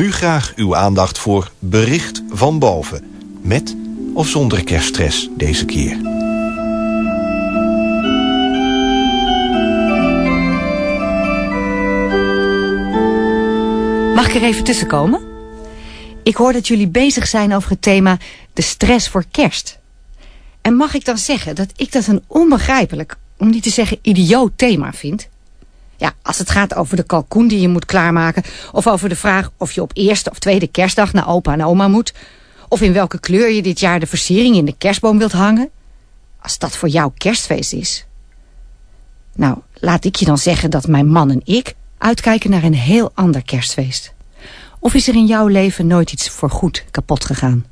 Nu graag uw aandacht voor Bericht van Boven. Met of zonder kerststress deze keer. Mag ik er even tussenkomen? Ik hoor dat jullie bezig zijn over het thema de stress voor kerst. En mag ik dan zeggen dat ik dat een onbegrijpelijk, om niet te zeggen idioot thema vind? Ja, als het gaat over de kalkoen die je moet klaarmaken, of over de vraag of je op eerste of tweede kerstdag naar opa en oma moet, of in welke kleur je dit jaar de versiering in de kerstboom wilt hangen. Als dat voor jou kerstfeest is. Nou, laat ik je dan zeggen dat mijn man en ik uitkijken naar een heel ander kerstfeest. Of is er in jouw leven nooit iets voorgoed kapot gegaan?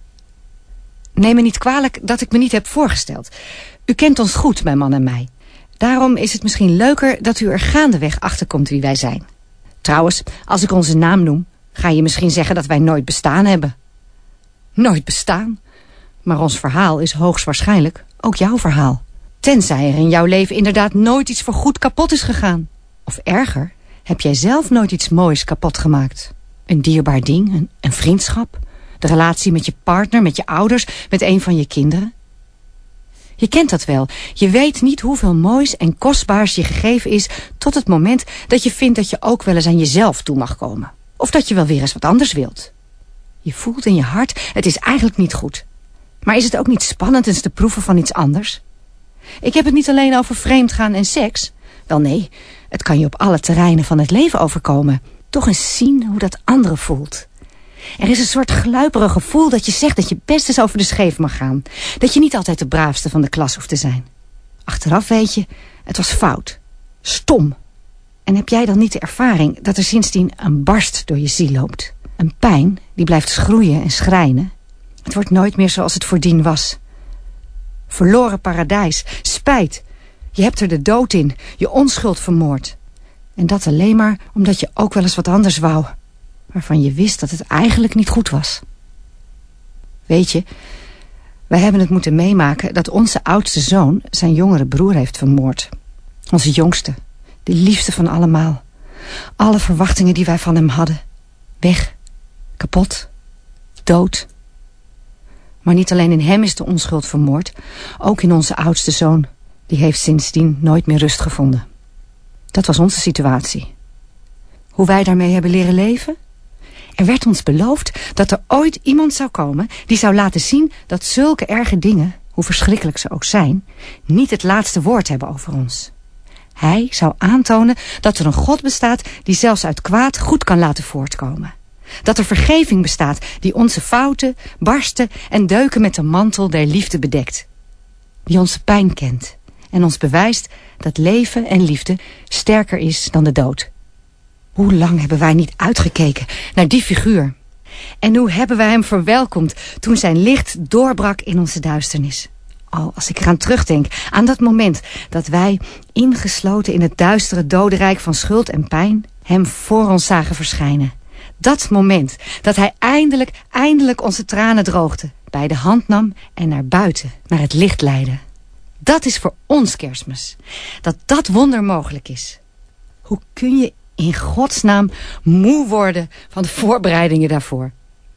Neem me niet kwalijk dat ik me niet heb voorgesteld. U kent ons goed, mijn man en mij. Daarom is het misschien leuker dat u er gaandeweg achterkomt wie wij zijn. Trouwens, als ik onze naam noem, ga je misschien zeggen dat wij nooit bestaan hebben. Nooit bestaan? Maar ons verhaal is hoogstwaarschijnlijk ook jouw verhaal. Tenzij er in jouw leven inderdaad nooit iets voorgoed kapot is gegaan. Of erger, heb jij zelf nooit iets moois kapot gemaakt? Een dierbaar ding, een vriendschap, de relatie met je partner, met je ouders, met een van je kinderen. Je kent dat wel. Je weet niet hoeveel moois en kostbaars je gegeven is tot het moment dat je vindt dat je ook wel eens aan jezelf toe mag komen. Of dat je wel weer eens wat anders wilt. Je voelt in je hart, het is eigenlijk niet goed. Maar is het ook niet spannend eens te proeven van iets anders? Ik heb het niet alleen over vreemdgaan en seks. Wel nee, het kan je op alle terreinen van het leven overkomen. Toch eens zien hoe dat andere voelt. Er is een soort gluiperig gevoel dat je zegt dat je best eens over de scheef mag gaan. Dat je niet altijd de braafste van de klas hoeft te zijn. Achteraf weet je, het was fout. Stom. En heb jij dan niet de ervaring dat er sindsdien een barst door je ziel loopt? Een pijn die blijft schroeien en schrijnen. Het wordt nooit meer zoals het voordien was. Verloren paradijs, spijt. Je hebt er de dood in, je onschuld vermoord. En dat alleen maar omdat je ook wel eens wat anders wou. Waarvan je wist dat het eigenlijk niet goed was. Weet je, wij hebben het moeten meemaken dat onze oudste zoon zijn jongere broer heeft vermoord. Onze jongste, de liefste van allemaal. Alle verwachtingen die wij van hem hadden. Weg, kapot, dood. Maar niet alleen in hem is de onschuld vermoord, ook in onze oudste zoon. Die heeft sindsdien nooit meer rust gevonden. Dat was onze situatie. Hoe wij daarmee hebben leren leven? Er werd ons beloofd dat er ooit iemand zou komen die zou laten zien dat zulke erge dingen, hoe verschrikkelijk ze ook zijn, niet het laatste woord hebben over ons. Hij zou aantonen dat er een God bestaat die zelfs uit kwaad goed kan laten voortkomen. Dat er vergeving bestaat die onze fouten, barsten en deuken met de mantel der liefde bedekt. Die onze pijn kent en ons bewijst dat leven en liefde sterker is dan de dood. Hoe lang hebben wij niet uitgekeken naar die figuur? En hoe hebben wij hem verwelkomd toen zijn licht doorbrak in onze duisternis? Oh, als ik eraan terugdenk, aan dat moment dat wij, ingesloten in het duistere dodenrijk van schuld en pijn, hem voor ons zagen verschijnen. Dat moment dat hij eindelijk onze tranen droogde, bij de hand nam en naar buiten, naar het licht leidde. Dat is voor ons Kerstmis. Dat wonder mogelijk is. Hoe kun je in godsnaam moe worden van de voorbereidingen daarvoor?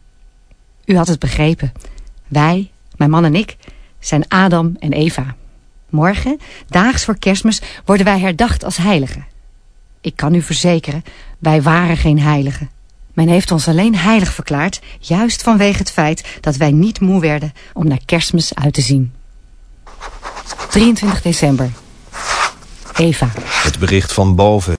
U had het begrepen. Wij, mijn man en ik, zijn Adam en Eva. Morgen, daags voor Kerstmis, worden wij herdacht als heiligen. Ik kan u verzekeren, wij waren geen heiligen. Men heeft ons alleen heilig verklaard, juist vanwege het feit dat wij niet moe werden om naar Kerstmis uit te zien. 23 december. Eva. Het bericht van boven.